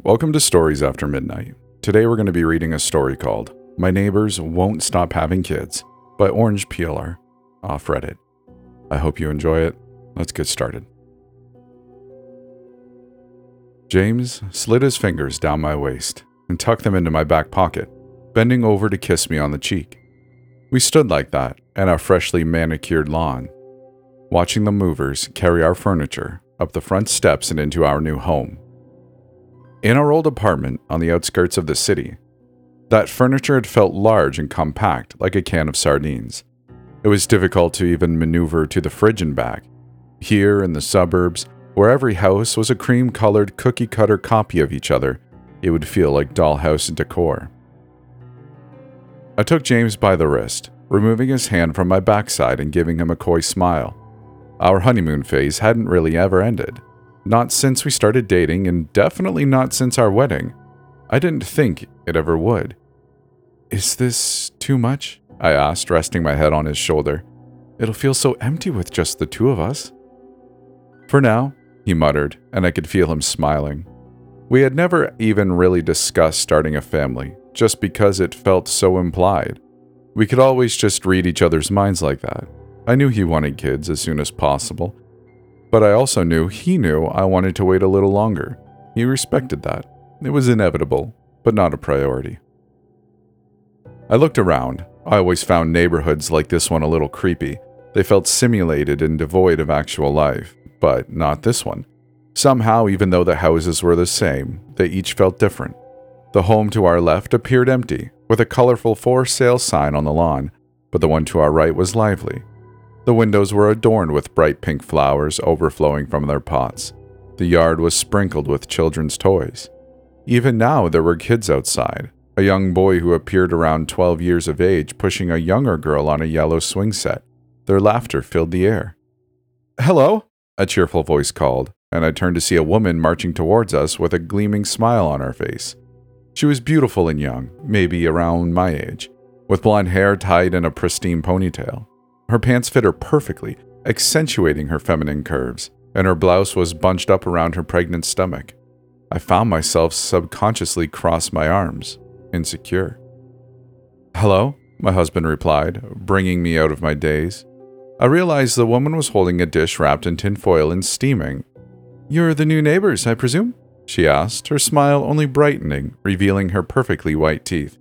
Welcome to Stories After Midnight. Today we're going to be reading a story called My Neighbors Won't Stop Having Kids by Orange Peeler off Reddit. I hope you enjoy it. Let's get started. James slid his fingers down my waist and tucked them into my back pocket, bending over to kiss me on the cheek. We stood like that at our freshly manicured lawn, watching the movers carry our furniture up the front steps and into our new home. In our old apartment on the outskirts of the city, that furniture had felt large and compact like a can of sardines. It was difficult to even maneuver to the fridge and back. Here in the suburbs, where every house was a cream-colored cookie-cutter copy of each other, it would feel like dollhouse decor. I took James by the wrist, removing his hand from my backside and giving him a coy smile. Our honeymoon phase hadn't really ever ended. Not since we started dating, and definitely not since our wedding. I didn't think it ever would. "Is this too much?" I asked, resting my head on his shoulder. "It'll feel so empty with just the two of us." "For now," he muttered, and I could feel him smiling. We had never even really discussed starting a family, just because it felt so implied. We could always just read each other's minds like that. I knew he wanted kids as soon as possible, but I also knew he knew I wanted to wait a little longer. He respected that. It was inevitable, but not a priority. I looked around. I always found neighborhoods like this one a little creepy. They felt simulated and devoid of actual life, but not this one. Somehow, even though the houses were the same, they each felt different. The home to our left appeared empty, with a colorful for sale sign on the lawn, but the one to our right was lively. The windows were adorned with bright pink flowers overflowing from their pots. The yard was sprinkled with children's toys. Even now, there were kids outside. A young boy who appeared around 12 years of age pushing a younger girl on a yellow swing set. Their laughter filled the air. "Hello," a cheerful voice called, and I turned to see a woman marching towards us with a gleaming smile on her face. She was beautiful and young, maybe around my age, with blonde hair tied in a pristine ponytail. Her pants fit her perfectly, accentuating her feminine curves, and her blouse was bunched up around her pregnant stomach. I found myself subconsciously cross my arms, insecure. "Hello," my husband replied, bringing me out of my daze. I realized the woman was holding a dish wrapped in tinfoil and steaming. "You're the new neighbors, I presume?" she asked, her smile only brightening, revealing her perfectly white teeth.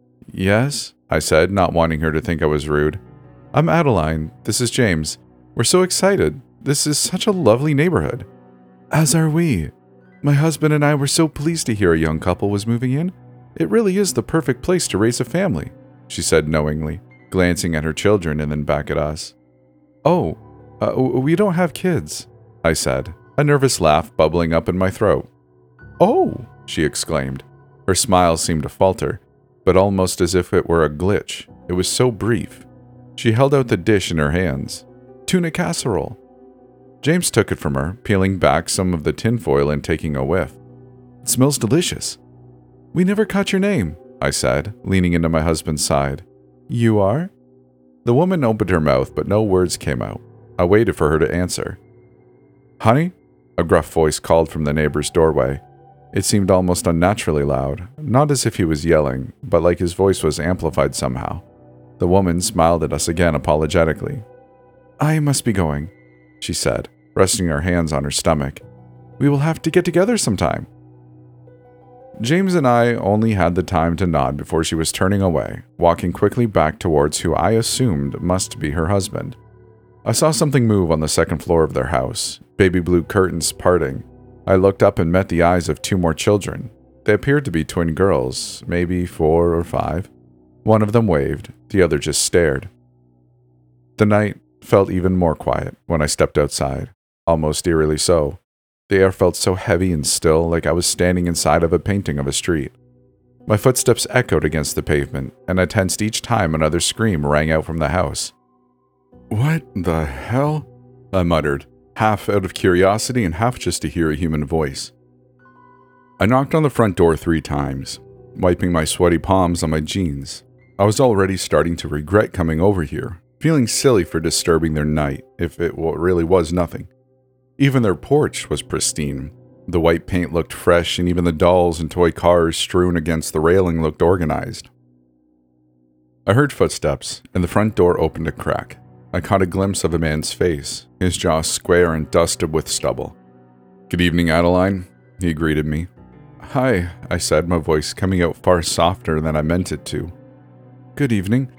"Yes," I said, not wanting her to think I was rude. "I'm Adeline. This is James. We're so excited. This is such a lovely neighborhood." "As are we. My husband and I were so pleased to hear a young couple was moving in. It really is the perfect place to raise a family," she said knowingly, glancing at her children and then back at us. "Oh, we don't have kids," I said, a nervous laugh bubbling up in my throat. "Oh," she exclaimed. Her smile seemed to falter, but almost as if it were a glitch. It was so brief. She held out the dish in her hands. "Tuna casserole." James took it from her, peeling back some of the tinfoil and taking a whiff. "It smells delicious." "We never caught your name," I said, leaning into my husband's side. "You are?" The woman opened her mouth, but no words came out. I waited for her to answer. "Honey?" a gruff voice called from the neighbor's doorway. It seemed almost unnaturally loud, not as if he was yelling, but like his voice was amplified somehow. The woman smiled at us again apologetically. "I must be going," she said, resting her hands on her stomach. "We will have to get together sometime." James and I only had the time to nod before she was turning away, walking quickly back towards who I assumed must be her husband. I saw something move on the second floor of their house, baby blue curtains parting. I looked up and met the eyes of two more children. They appeared to be twin girls, maybe 4 or 5. One of them waved, the other just stared. The night felt even more quiet when I stepped outside, almost eerily so. The air felt so heavy and still, like I was standing inside of a painting of a street. My footsteps echoed against the pavement, and I tensed each time another scream rang out from the house. "What the hell?" I muttered, half out of curiosity and half just to hear a human voice. I knocked on the front door 3 times, wiping my sweaty palms on my jeans. I was already starting to regret coming over here, feeling silly for disturbing their night if it really was nothing. Even their porch was pristine, The white paint looked fresh, and even the dolls and toy cars strewn against the railing looked organized. I heard footsteps, and the front door opened a crack. I caught a glimpse of a man's face, his jaw square and dusted with stubble. "Good evening, Adeline," he greeted me. "Hi," I said, my voice coming out far softer than I meant it to. "Good evening.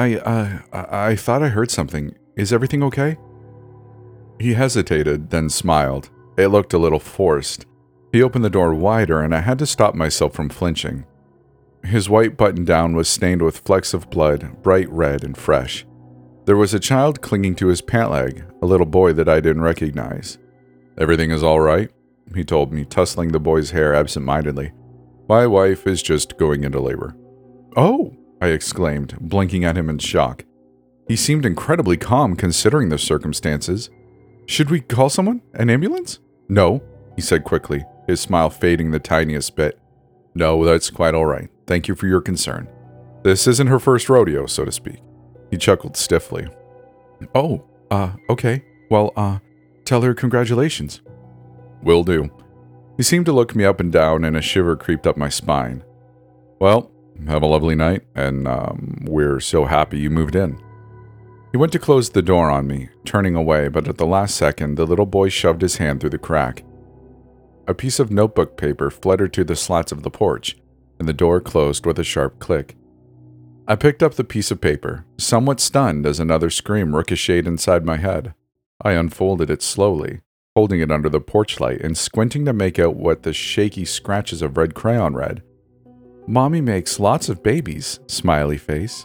I thought I heard something. Is everything okay?" He hesitated, then smiled. It looked a little forced. He opened the door wider, and I had to stop myself from flinching. His white button-down was stained with flecks of blood, bright red and fresh. There was a child clinging to his pant leg, a little boy that I didn't recognize. "Everything is all right," he told me, tussling the boy's hair absent-mindedly. "My wife is just going into labor." "Oh!" I exclaimed, blinking at him in shock. He seemed incredibly calm considering the circumstances. "Should we call someone? An ambulance?" "No," he said quickly, his smile fading the tiniest bit. "No, that's quite all right. Thank you for your concern. This isn't her first rodeo, so to speak." He chuckled stiffly. "Oh, okay. Well, tell her congratulations." "Will do." He seemed to look me up and down, and a shiver creeped up my spine. "Well, have a lovely night, and we're so happy you moved in." He went to close the door on me, turning away, but at the last second, the little boy shoved his hand through the crack. A piece of notebook paper fluttered to the slats of the porch, and the door closed with a sharp click. I picked up the piece of paper, somewhat stunned as another scream ricocheted inside my head. I unfolded it slowly, holding it under the porch light and squinting to make out what the shaky scratches of red crayon read. "Mommy makes lots of babies, smiley face."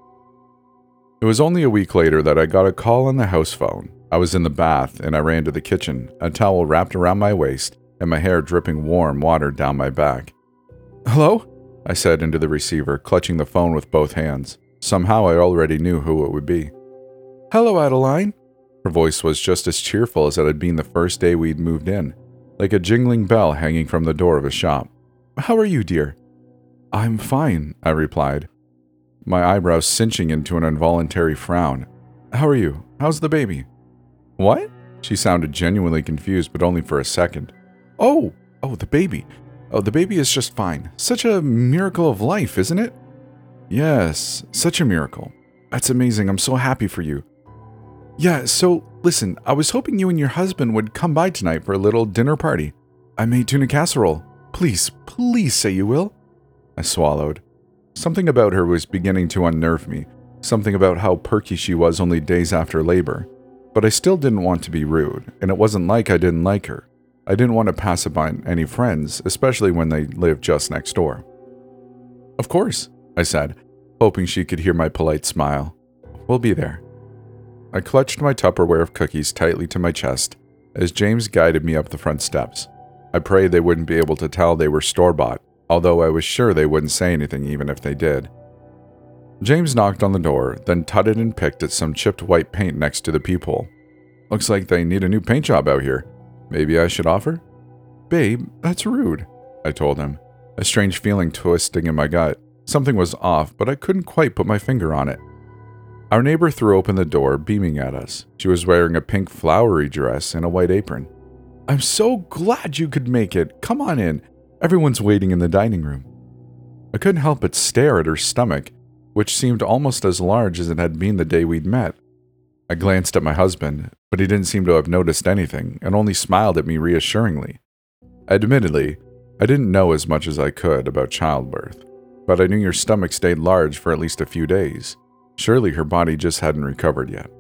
It was only a week later that I got a call on the house phone. I was in the bath and I ran to the kitchen, a towel wrapped around my waist and my hair dripping warm water down my back. "Hello?" I said into the receiver, clutching the phone with both hands. Somehow I already knew who it would be. "Hello, Adeline." Her voice was just as cheerful as it had been the first day we'd moved in, like a jingling bell hanging from the door of a shop. "How are you, dear?" "I'm fine," I replied, my eyebrows cinching into an involuntary frown. "How are you? How's the baby?" "What?" She sounded genuinely confused, but only for a second. Oh, the baby. Oh, the baby is just fine. Such a miracle of life, isn't it?" "Yes, such a miracle. That's amazing. I'm so happy for you." "Yeah, so, listen, I was hoping you and your husband would come by tonight for a little dinner party. I made tuna casserole. Please say you will." I swallowed. Something about her was beginning to unnerve me, something about how perky she was only days after labor. But I still didn't want to be rude, and it wasn't like I didn't like her. I didn't want to pass up on any friends, especially when they lived just next door. "Of course," I said, hoping she could hear my polite smile. "We'll be there." I clutched my Tupperware of cookies tightly to my chest as James guided me up the front steps. I prayed they wouldn't be able to tell they were store-bought, although I was sure they wouldn't say anything even if they did. James knocked on the door, then tutted and picked at some chipped white paint next to the peephole. "Looks like they need a new paint job out here. Maybe I should offer?" "Babe, that's rude," I told him, a strange feeling twisting in my gut. Something was off, but I couldn't quite put my finger on it. Our neighbor threw open the door, beaming at us. She was wearing a pink flowery dress and a white apron. "I'm so glad you could make it. Come on in. Everyone's waiting in the dining room." I couldn't help but stare at her stomach, which seemed almost as large as it had been the day we'd met. I glanced at my husband, but he didn't seem to have noticed anything and only smiled at me reassuringly. Admittedly, I didn't know as much as I could about childbirth, but I knew your stomach stayed large for at least a few days. Surely her body just hadn't recovered yet.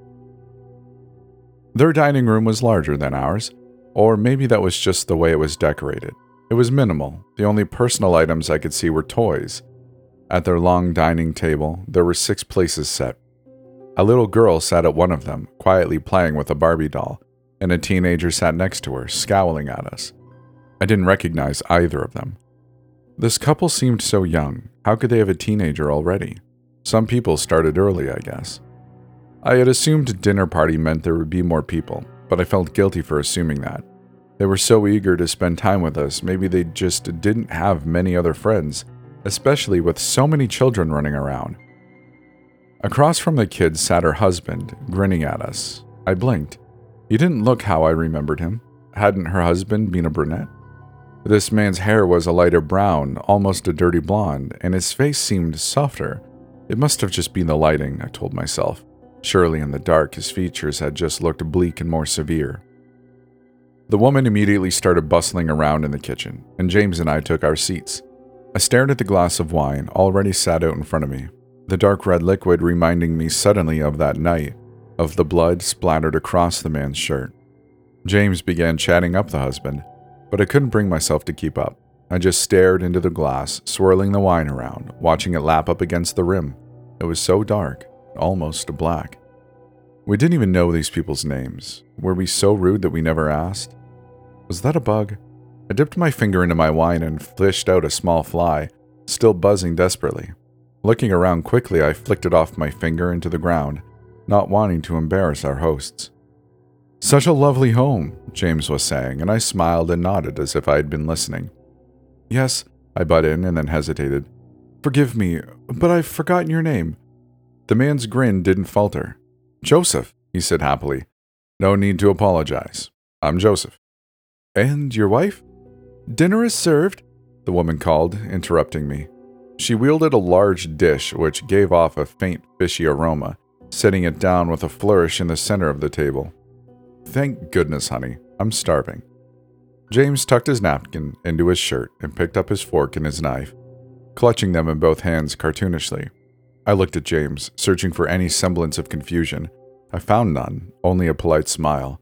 Their dining room was larger than ours, or maybe that was just the way it was decorated. It was minimal. The only personal items I could see were toys. At their long dining table, there were 6 places set. A little girl sat at one of them, quietly playing with a Barbie doll, and a teenager sat next to her, scowling at us. I didn't recognize either of them. This couple seemed so young. How could they have a teenager already? Some people started early, I guess. I had assumed a dinner party meant there would be more people, but I felt guilty for assuming that. They were so eager to spend time with us, maybe they just didn't have many other friends, especially with so many children running around. Across from the kids sat her husband, grinning at us. I blinked. He didn't look how I remembered him. Hadn't her husband been a brunette? This man's hair was a lighter brown, almost a dirty blonde, and his face seemed softer. It must have just been the lighting, I told myself. Surely in the dark, his features had just looked bleak and more severe. The woman immediately started bustling around in the kitchen, and James and I took our seats. I stared at the glass of wine already sat out in front of me, the dark red liquid reminding me suddenly of that night, of the blood splattered across the man's shirt. James began chatting up the husband, but I couldn't bring myself to keep up. I just stared into the glass, swirling the wine around, watching it lap up against the rim. It was so dark, almost black. We didn't even know these people's names. Were we so rude that we never asked? Was that a bug? I dipped my finger into my wine and fished out a small fly, still buzzing desperately. Looking around quickly, I flicked it off my finger into the ground, not wanting to embarrass our hosts. "Such a lovely home," James was saying, and I smiled and nodded as if I had been listening. "Yes," I butt in and then hesitated. "Forgive me, but I've forgotten your name." The man's grin didn't falter. "Joseph," he said happily. "No need to apologize. I'm Joseph." "And your wife?" "Dinner is served," the woman called, interrupting me. She wielded a large dish which gave off a faint fishy aroma, setting it down with a flourish in the center of the table. "Thank goodness, honey. I'm starving." James tucked his napkin into his shirt and picked up his fork and his knife, clutching them in both hands cartoonishly. I looked at James, searching for any semblance of confusion. I found none, only a polite smile.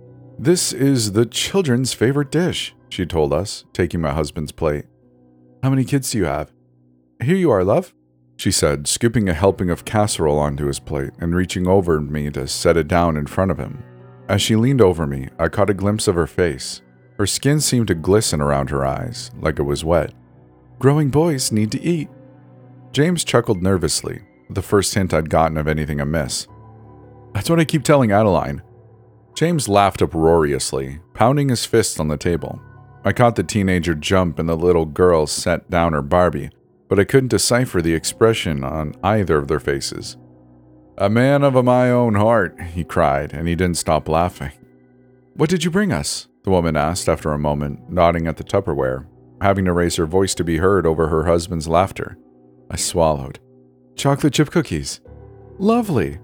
"This is the children's favorite dish," she told us, taking my husband's plate. "How many kids do you have?" "Here you are, love," she said, scooping a helping of casserole onto his plate and reaching over me to set it down in front of him. As she leaned over me, I caught a glimpse of her face. Her skin seemed to glisten around her eyes, like it was wet. "Growing boys need to eat." James chuckled nervously, the first hint I'd gotten of anything amiss. "That's what I keep telling Adeline." James laughed uproariously, pounding his fist on the table. I caught the teenager jump and the little girl set down her Barbie, but I couldn't decipher the expression on either of their faces. "A man of my own heart," he cried, and he didn't stop laughing. "What did you bring us?" the woman asked after a moment, nodding at the Tupperware, having to raise her voice to be heard over her husband's laughter. I swallowed. "Chocolate chip cookies." "Lovely."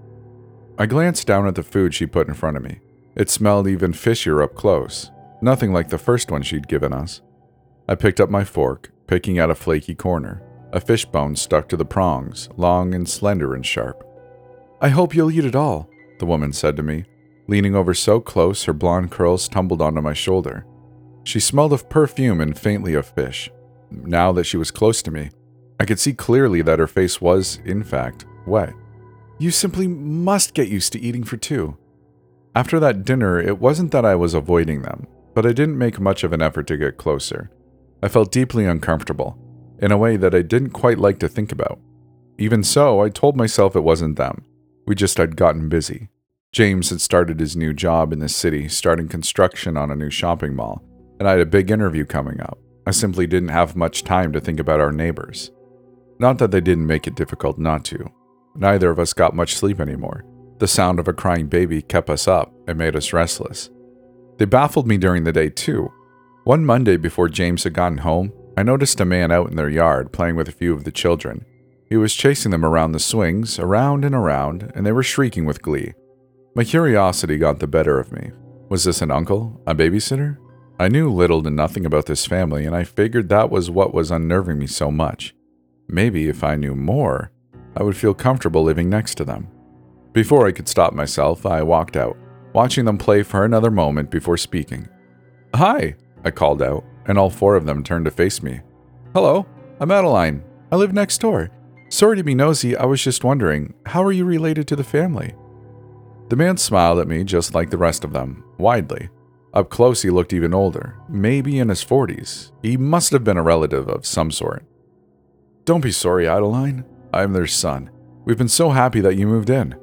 I glanced down at the food she put in front of me. It smelled even fishier up close, nothing like the first one she'd given us. I picked up my fork, picking out a flaky corner. A fish bone stuck to the prongs, long and slender and sharp. "I hope you'll eat it all," the woman said to me, leaning over so close her blonde curls tumbled onto my shoulder. She smelled of perfume and faintly of fish. Now that she was close to me, I could see clearly that her face was, in fact, wet. "You simply must get used to eating for two." After that dinner, it wasn't that I was avoiding them, but I didn't make much of an effort to get closer. I felt deeply uncomfortable, in a way that I didn't quite like to think about. Even so, I told myself it wasn't them. We just had gotten busy. James had started his new job in the city, starting construction on a new shopping mall, and I had a big interview coming up. I simply didn't have much time to think about our neighbors. Not that they didn't make it difficult not to. Neither of us got much sleep anymore. The sound of a crying baby kept us up and made us restless. They baffled me during the day too. One Monday before James had gotten home, I noticed a man out in their yard playing with a few of the children. He was chasing them around the swings, around, and they were shrieking with glee. My curiosity got the better of me. Was this an uncle? A babysitter? I knew little to nothing about this family, and I figured that was what was unnerving me so much. Maybe if I knew more, I would feel comfortable living next to them. Before I could stop myself, I walked out, watching them play for another moment before speaking. "Hi," I called out, and all four of them turned to face me. "Hello, I'm Adeline. I live next door. Sorry to be nosy, I was just wondering, how are you related to the family?" The man smiled at me just like the rest of them, widely. Up close he looked even older, maybe in his 40s. He must have been a relative of some sort. "Don't be sorry, Adeline. I'm their son. We've been so happy that you moved in."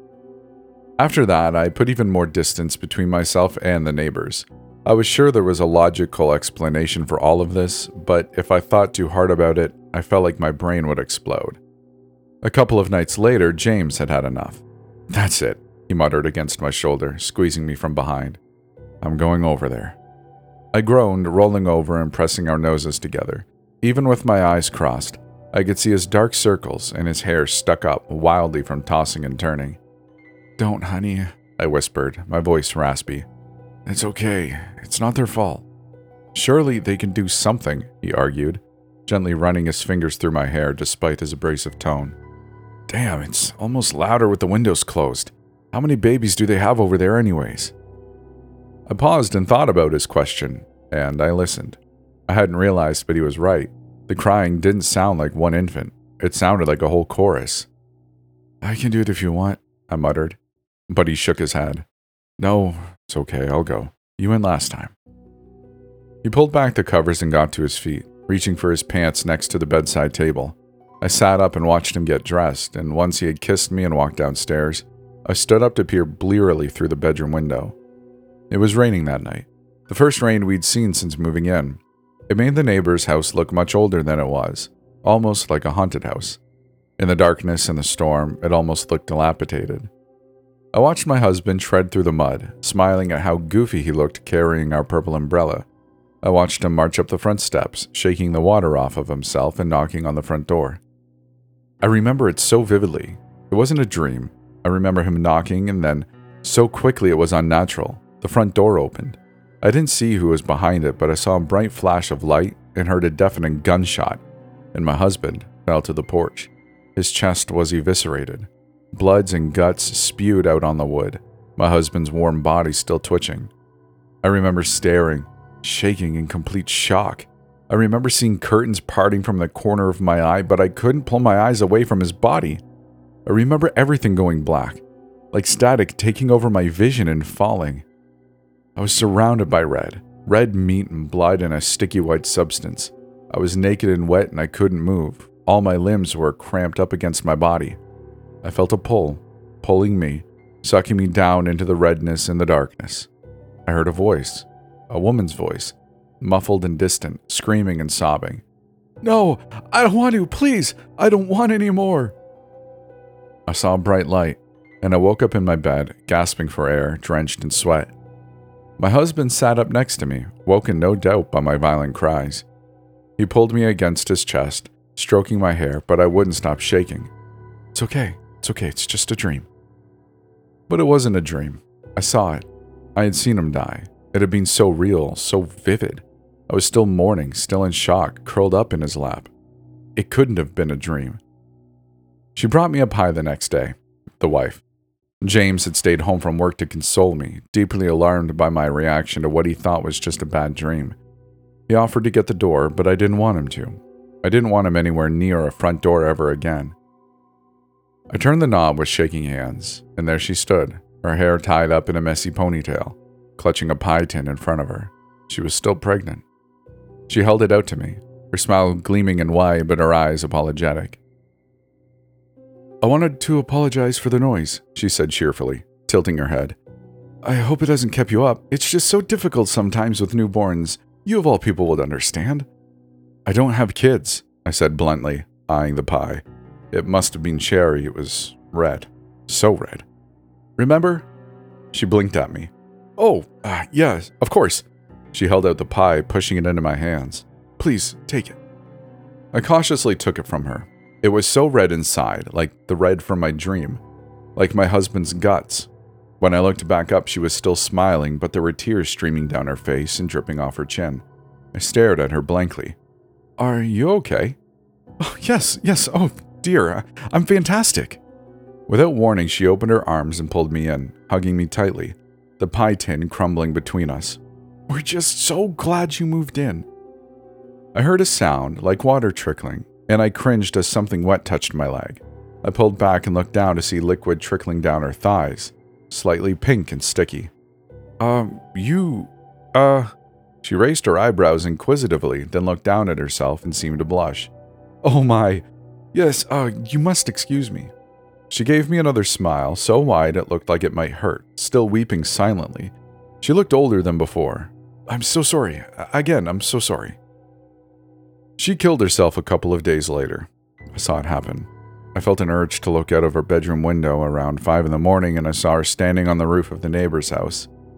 After that, I put even more distance between myself and the neighbors. I was sure there was a logical explanation for all of this, but if I thought too hard about it, I felt like my brain would explode. A couple of nights later, James had had enough. "That's it," he muttered against my shoulder, squeezing me from behind. "I'm going over there." I groaned, rolling over and pressing our noses together. Even with my eyes crossed, I could see his dark circles and his hair stuck up wildly from tossing and turning. "Don't, honey," I whispered, my voice raspy. "It's okay. It's not their fault." "Surely they can do something," he argued, gently running his fingers through my hair despite his abrasive tone. "Damn, it's almost louder with the windows closed. How many babies do they have over there anyways?" I paused and thought about his question, and I listened. I hadn't realized, but he was right. The crying didn't sound like one infant. It sounded like a whole chorus. "I can do it if you want," I muttered. But he shook his head. "No, it's okay, I'll go. You went last time." He pulled back the covers and got to his feet, reaching for his pants next to the bedside table. I sat up and watched him get dressed, and once he had kissed me and walked downstairs, I stood up to peer blearily through the bedroom window. It was raining that night, the first rain we'd seen since moving in. It made the neighbor's house look much older than it was, almost like a haunted house. In the darkness and the storm, it almost looked dilapidated. I watched my husband tread through the mud, smiling at how goofy he looked carrying our purple umbrella. I watched him march up the front steps, shaking the water off of himself and knocking on the front door. I remember it so vividly. It wasn't a dream. I remember him knocking, and then, so quickly it was unnatural, the front door opened. I didn't see who was behind it, but I saw a bright flash of light and heard a deafening gunshot, and my husband fell to the porch. His chest was eviscerated. Bloods and guts spewed out on the wood, my husband's warm body still twitching. I remember staring, shaking in complete shock. I remember seeing curtains parting from the corner of my eye, but I couldn't pull my eyes away from his body. I remember everything going black, like static taking over my vision and falling. I was surrounded by red meat and blood and a sticky white substance. I was naked and wet and I couldn't move. All my limbs were cramped up against my body. I felt a pull, pulling me, sucking me down into the redness and the darkness. I heard a voice, a woman's voice, muffled and distant, screaming and sobbing. "No, I don't want to, please, I don't want any more." I saw a bright light, and I woke up in my bed, gasping for air, drenched in sweat. My husband sat up next to me, woken no doubt by my violent cries. He pulled me against his chest, stroking my hair, but I wouldn't stop shaking. It's okay, it's just a dream." But it wasn't a dream. I saw it. I had seen him die. It had been so real, so vivid. I was still mourning, still in shock, curled up in his lap. It couldn't have been a dream. She brought me a pie the next day, the wife. James had stayed home from work to console me, deeply alarmed by my reaction to what he thought was just a bad dream. He offered to get the door, but I didn't want him to. I didn't want him anywhere near a front door ever again. I turned the knob with shaking hands, and there she stood, her hair tied up in a messy ponytail, clutching a pie tin in front of her. She was still pregnant. She held it out to me, her smile gleaming and wide, but her eyes apologetic. "I wanted to apologize for the noise," she said cheerfully, tilting her head. "I hope it hasn't kept you up. It's just so difficult sometimes with newborns. You of all people would understand." "I don't have kids," I said bluntly, eyeing the pie. It must have been cherry. It was red. So red. "Remember?" She blinked at me. "Oh, yes, of course." She held out the pie, pushing it into my hands. "Please, take it." I cautiously took it from her. It was so red inside, like the red from my dream, like my husband's guts. When I looked back up, she was still smiling, but there were tears streaming down her face and dripping off her chin. I stared at her blankly. "Are you okay?" "Oh, yes, oh dear, I'm fantastic." Without warning, she opened her arms and pulled me in, hugging me tightly, the pie tin crumbling between us. "We're just so glad you moved in." I heard a sound like water trickling, and I cringed as something wet touched my leg. I pulled back and looked down to see liquid trickling down her thighs, slightly pink and sticky. She raised her eyebrows inquisitively, then looked down at herself and seemed to blush. "Oh my, yes, you must excuse me." She gave me another smile, so wide it looked like it might hurt, still weeping silently. She looked older than before. "I'm so sorry. Again, I'm so sorry." She killed herself a couple of days later. I saw it happen. I felt an urge to look out of her bedroom window around 5 in the morning, and I saw her standing on the roof of the neighbor's house.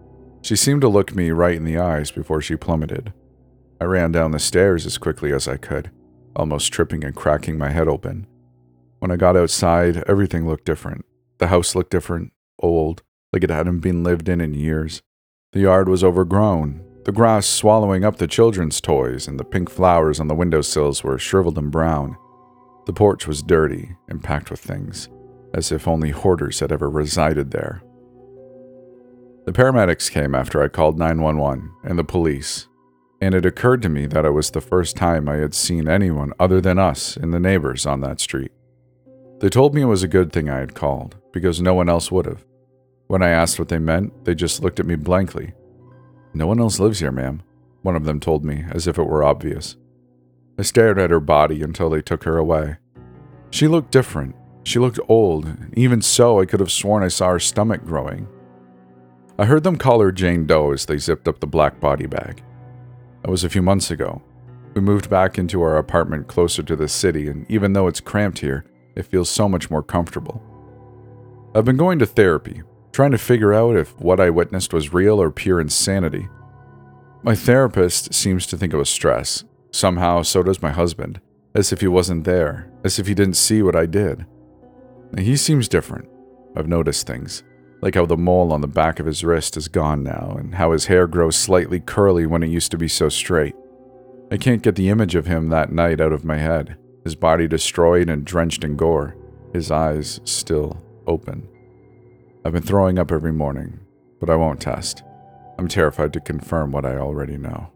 She seemed to look me right in the eyes before she plummeted. I ran down the stairs as quickly as I could, almost tripping and cracking my head open. When I got outside, everything looked different. The house looked different, old, like it hadn't been lived in years. The yard was overgrown, the grass swallowing up the children's toys, and the pink flowers on the windowsills were shriveled and brown. The porch was dirty and packed with things, as if only hoarders had ever resided there. The paramedics came after I called 911 and the police, and it occurred to me that it was the first time I had seen anyone other than us and the neighbors on that street. They told me it was a good thing I had called, because no one else would have. When I asked what they meant, they just looked at me blankly. "No one else lives here, ma'am," one of them told me, as if it were obvious. I stared at her body until they took her away. She looked different. She looked old. Even so, I could have sworn I saw her stomach growing. I heard them call her Jane Doe as they zipped up the black body bag. That was a few months ago. We moved back into our apartment closer to the city, and even though it's cramped here, it feels so much more comfortable. I've been going to therapy, trying to figure out if what I witnessed was real or pure insanity. My therapist seems to think it was stress. Somehow, so does my husband, as if he wasn't there, as if he didn't see what I did. He seems different. I've noticed things, like how the mole on the back of his wrist is gone now, and how his hair grows slightly curly when it used to be so straight. I can't get the image of him that night out of my head, his body destroyed and drenched in gore, his eyes still open. I've been throwing up every morning, but I won't test. I'm terrified to confirm what I already know.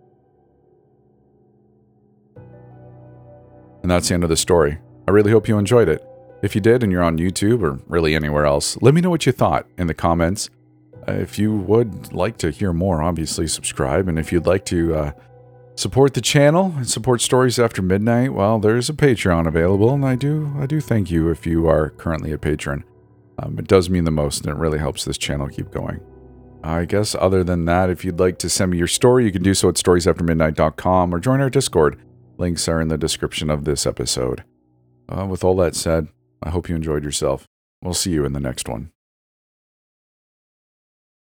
And that's the end of the story. I really hope you enjoyed it. If you did and you're on YouTube or really anywhere else, let me know what you thought in the comments. If you would like to hear more, obviously subscribe. And if you'd like to support the channel and support Stories After Midnight, well, there's a Patreon available, and I do thank you if you are currently a patron. It does mean the most, and it really helps this channel keep going. I guess other than that, if you'd like to send me your story, you can do so at storiesaftermidnight.com or join our Discord. Links are in the description of this episode. With all that said, I hope you enjoyed yourself. We'll see you in the next one.